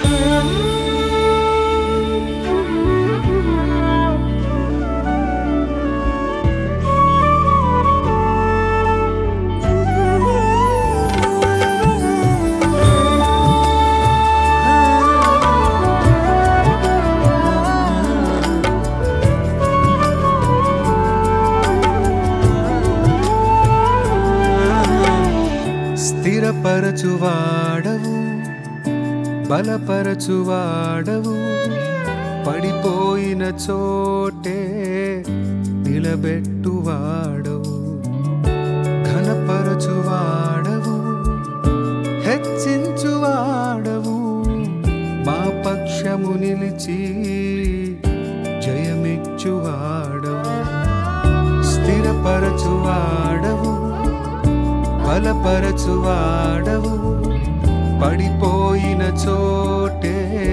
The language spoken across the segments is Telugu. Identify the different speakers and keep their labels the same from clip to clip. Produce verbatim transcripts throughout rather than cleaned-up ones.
Speaker 1: స్థిరపరచువాడవు బలపరచువాడవు పడిపోయిన చోటే నిలబెట్టువాడవు ఘనపరచువాడవు హెచ్చించువాడవు మా పక్షము నిలిచి జయమిచ్చువాడవు స్థిరపరచువాడవు బలపరచువాడవు పడిపోయిన చోటే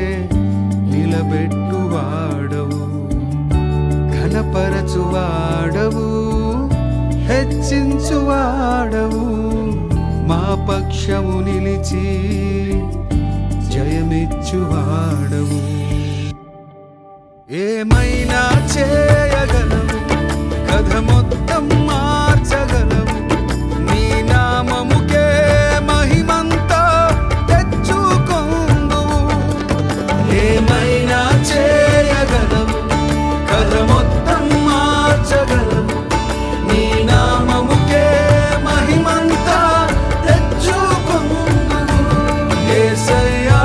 Speaker 1: నిలబెట్టువాడవు ఘనపరచువాడవు హెచ్చించువాడవు మా పక్షము నిలిచి జయమిచ్చువాడవు ఏమైనా చేయగలవు కథ మొత్తం మార్చగలవు నీ నామముకే మహిమంతా తెచ్చుకొందువు ఏమైనా చేయగలవు కథ మొత్తం మార్చగలవు నీ నామముకే మహిమంతా తెచ్చుకొందువు యేసయ్యా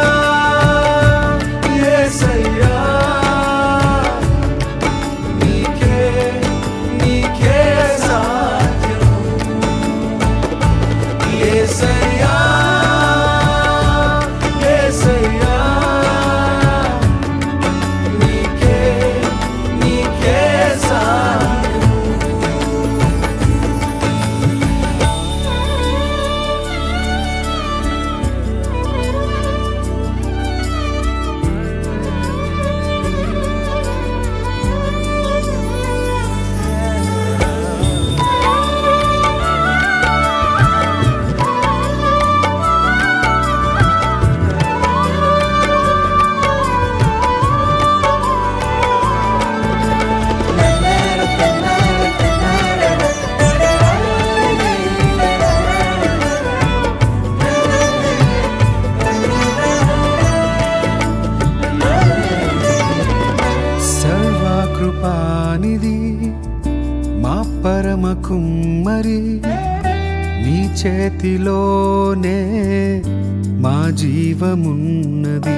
Speaker 1: యేసయ్యా నీకే నీకే సాధ్యం యేసయ్యా యేసయ్యా నీకే నీకే సాధ్యం సర్వకృపానిధి మా పరమ కుమ్మరి నీ చేతిలోనే మా జీవమున్నది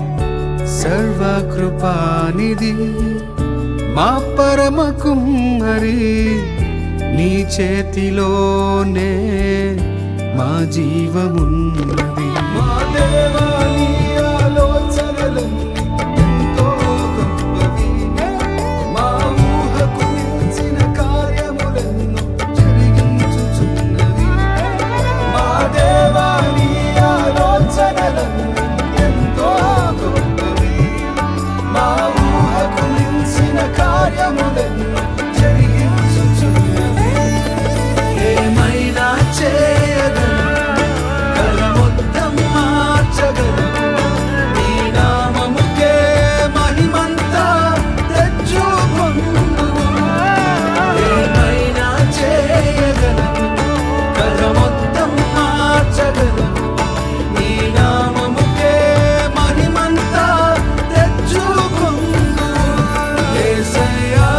Speaker 1: సర్వకృపానిధి మా పరమ కుమ్మరి నీ చేతిలోనే మా జీవమున్నది మా దేవా నీ ఆలోచనలన్నీ ఎంతో గొప్పవి మా ఊహకు మించిన కార్యములెన్నో జరిగించుచున్నవి మా దేవా నీ ఆలోచనలన్నీ ఎంతో గొప్పవి మా ఊహకు మించిన కార్యములెన్నో జరిగించుచున్నవి ఏమైనా చేయగలవు కథ మొత్తం మార్చగలవు నీ నామముకే మహిమంతా తెచ్చుకొందువు ఏమైనా చేయగలవు కథ మొత్తం మార్చగలవు నీ నామముకే మహిమంతా తెచ్చుకొందువు యేసయ్యా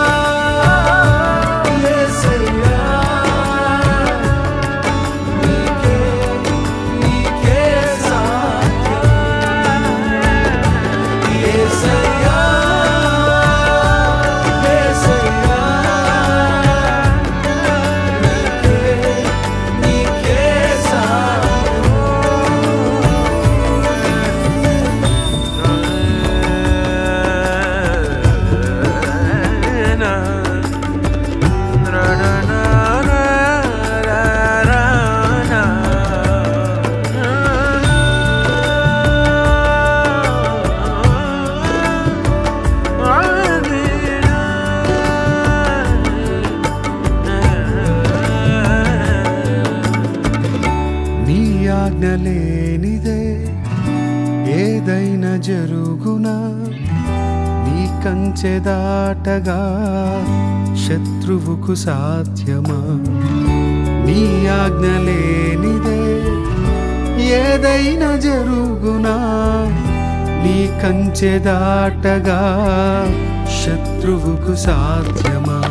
Speaker 1: యేసయ్యా నీకే నీకే సాధ్యం యేసయ్యా యేసయ్యా నీకే నీకే నీ ఆజ్ఞ లేనిదే
Speaker 2: ఏదైనా జరుగునా నీ కంచె దాటగా శత్రువుకు సాధ్యమా? నీ ఆజ్ఞ లేనిదే ఏదైనా జరుగునా నీ కంచె దాటగా శత్రువుకు సాధ్యమా?